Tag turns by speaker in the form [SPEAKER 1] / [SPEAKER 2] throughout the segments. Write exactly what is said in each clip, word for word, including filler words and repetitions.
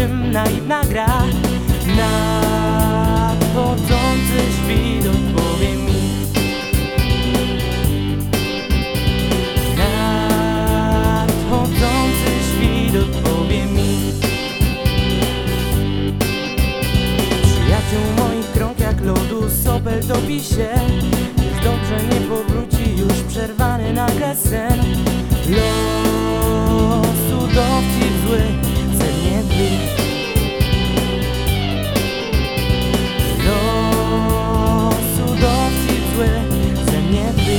[SPEAKER 1] czym naiwna gra. Nadchodzący świt odpowie mi. Nadchodzący świt odpowie mi. Przyjaciół moich krąg jak lodu sopel topi się. Już dobrze nie powróci, już przerwany nagle sen. Losu dowcip zły, sen nie dni. Losu dowcip zły, sen nie dni.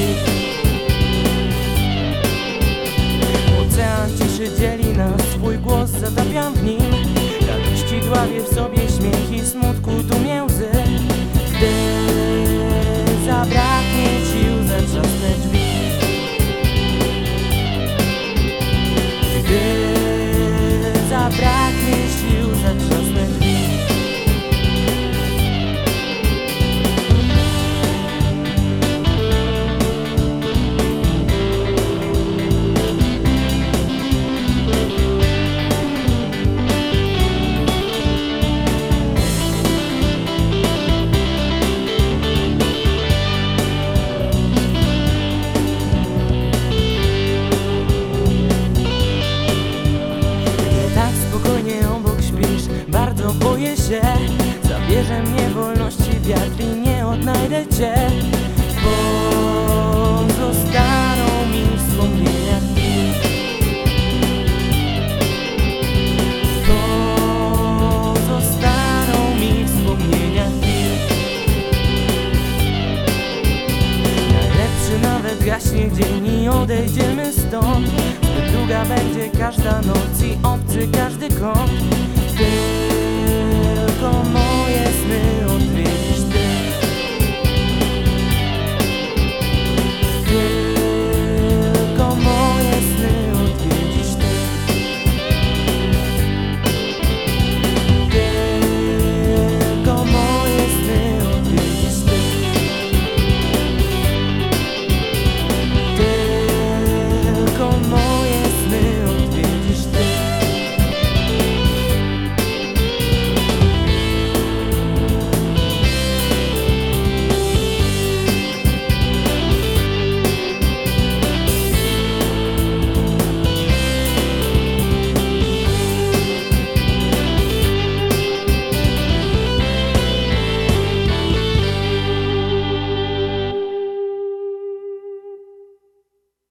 [SPEAKER 1] Ocean ciszy dzieli nas, swój głos zatapiam w nim. Radości dławię w sobie śmiech i smutku tłumię łzy. Gdy zabraknie sił, zatrzasnę drzwi. Gdy zabraknie sił, zatrzasnę drzwi. Boję się, zabierze mnie wolności wiatr i nie odnajdę cię. Pozostaną mi wspomnienia chwil. Pozostaną mi wspomnienia chwil. Najlepszy nawet gaśnie dzień i odejdziemy stąd. Zbyt długa będzie każda noc i obcy każdy kąt.